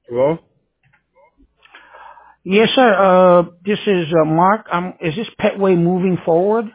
Hello? Yes, sir. This is Mark. Is this Petway moving forward?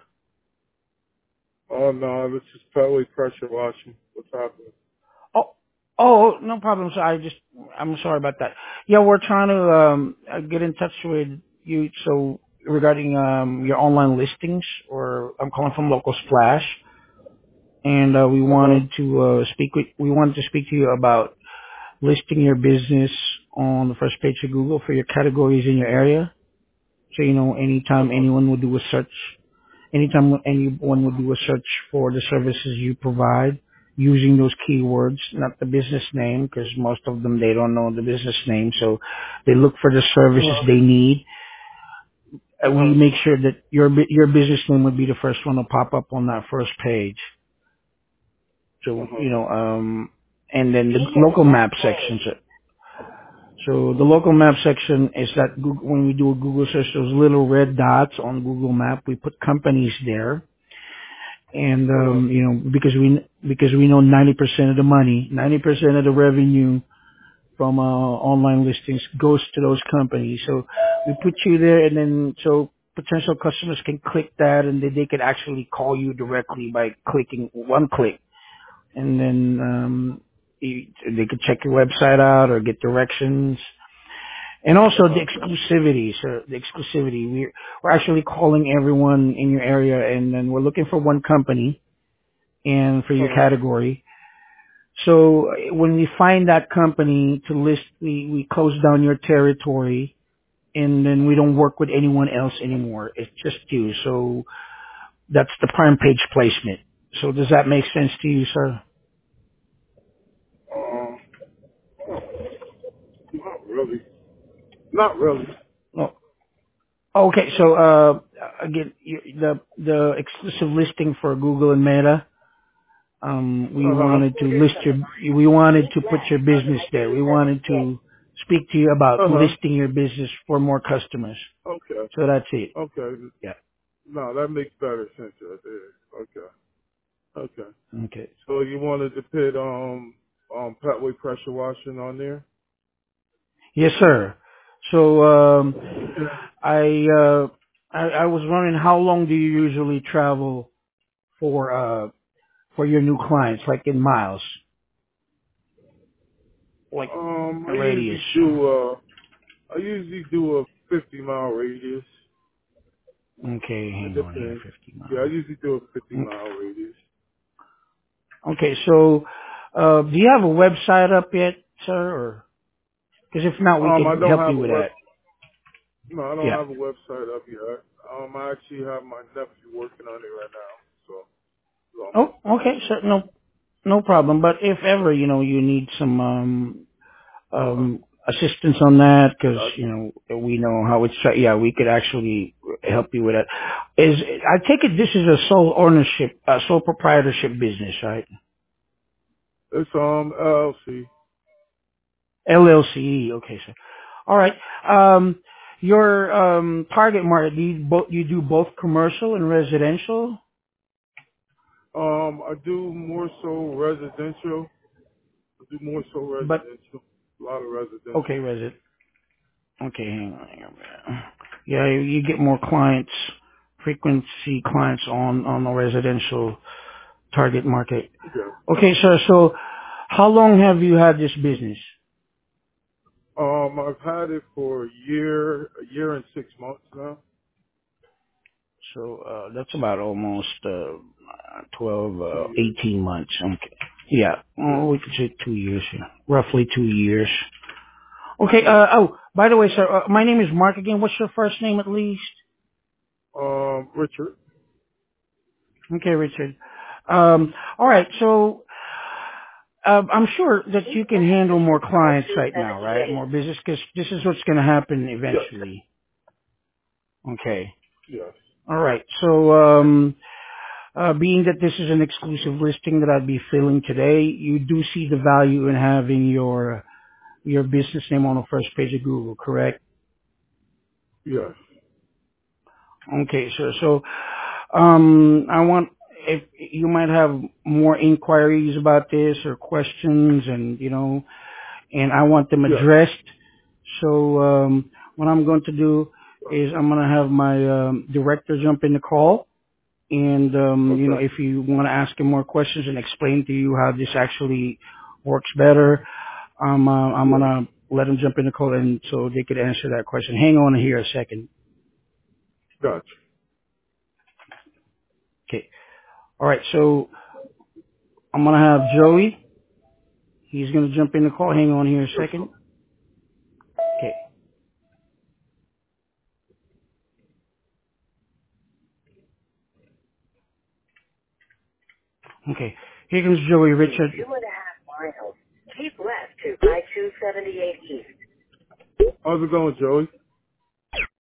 Oh no, this is Pelly pressure washing. What's happening? Oh, oh, no problem, sir. I'm sorry about that. Yeah, we're trying to get in touch with you. So regarding your online listings, or I'm calling from Local Splash, and Uh-huh. we wanted to speak to you about listing your business on the first page of Google for your categories in your area. So anytime Uh-huh. anyone would do a search anytime anyone would do a search for the services you provide using those keywords, not the business name, because most of them, they don't know the business name. So they look for the services Uh-huh. they need. We Uh-huh. make sure that your business name would be the first one to pop up on that first page. So, Uh-huh. and then the local map section. So the local map section is that when we do a Google search, those little red dots on Google Map, we put companies there. And Uh-huh. because we know 90% of the money, 90% of the revenue from online listings goes to those companies. So we put you there, and then so potential customers can click that, and they could actually call you directly by clicking one click, and then they could check your website out or get directions. And also the Uh-huh. exclusivity, so the exclusivity. We're actually calling everyone in your area, and then we're looking for one company and for your Uh-huh. category. So when we find that company to list, we close down your territory, and then we don't work with anyone else anymore. It's just you. So that's the prime page placement. So does that make sense to you, sir? Um, not really. Not really. No. Okay. So again, the exclusive listing for Google and Meta. Uh-huh. We wanted to put your business there. We wanted to speak to you about Uh-huh. listing your business for more customers. Okay. So that's it. Okay. Yeah. No, that makes better sense right there. Okay. Okay. Okay. So you wanted to put Petway pressure washing on there? Yes, sir. So Yeah. I I was wondering how long do you usually travel for your new clients, like in miles, like I a radius. I usually do a 50-mile radius. Okay, It hang on here, depends. 50 Yeah, I miles. usually do a 50 Okay, mile radius. okay, so do you have a website up yet, sir? Or because if not, we I could don't help have you a with web. that. No, I don't Yeah. have a website up yet. I actually have my nephew working on it right now. So Oh, okay, sir. No problem. But if ever you need some uh huh. assistance on that, because Yeah. we know how it's. Yeah, we could actually help you with that. I take it this is a sole ownership, sole proprietorship business, right? It's LLC. LLC. Okay, sir. All right. Um, your target market. You do both commercial and residential, I do more so residential. I do more so but residential. A lot of okay, residential. Okay, hang on. Yeah, you get more clients, frequency clients on the residential target market. Okay. Okay, sir. So, how long have you had this business? I've had it for a year and 6 months now. So, that's about almost 12, 2 years. 18 months. Okay. Yeah, Yeah. we could say 2 years. Yeah. Roughly 2 years. Okay. Oh, by the way, sir, my name is Mark again. What's your first name, at least? Richard. Okay, Richard. All right. So, I'm sure that you can handle more clients right now, right? More business, because this is what's going to happen Yes. eventually. Okay. Yes. All right. So, being that this is an exclusive listing that I'd be filling today, you do see the value in having your business name on the first page of Google, correct? Yes. Okay, sir. So, I want if you might have more inquiries about this or questions, and and I want them Yeah. addressed. So what I'm going to do is I'm going to have my director jump in the call, and Okay. if you want to ask him more questions and explain to you how this actually works better, I'm Yeah. gonna let him jump in the call and so they could answer that question. Hang on here a second. Gotcha. Okay. All right. So I'm gonna have Joey. He's gonna jump in the call. Hang on here a Yes, sir. second. Okay. Okay. Here comes Joey In Richard. 2.5 miles, keep left to I-278 East. How's it going, Joey?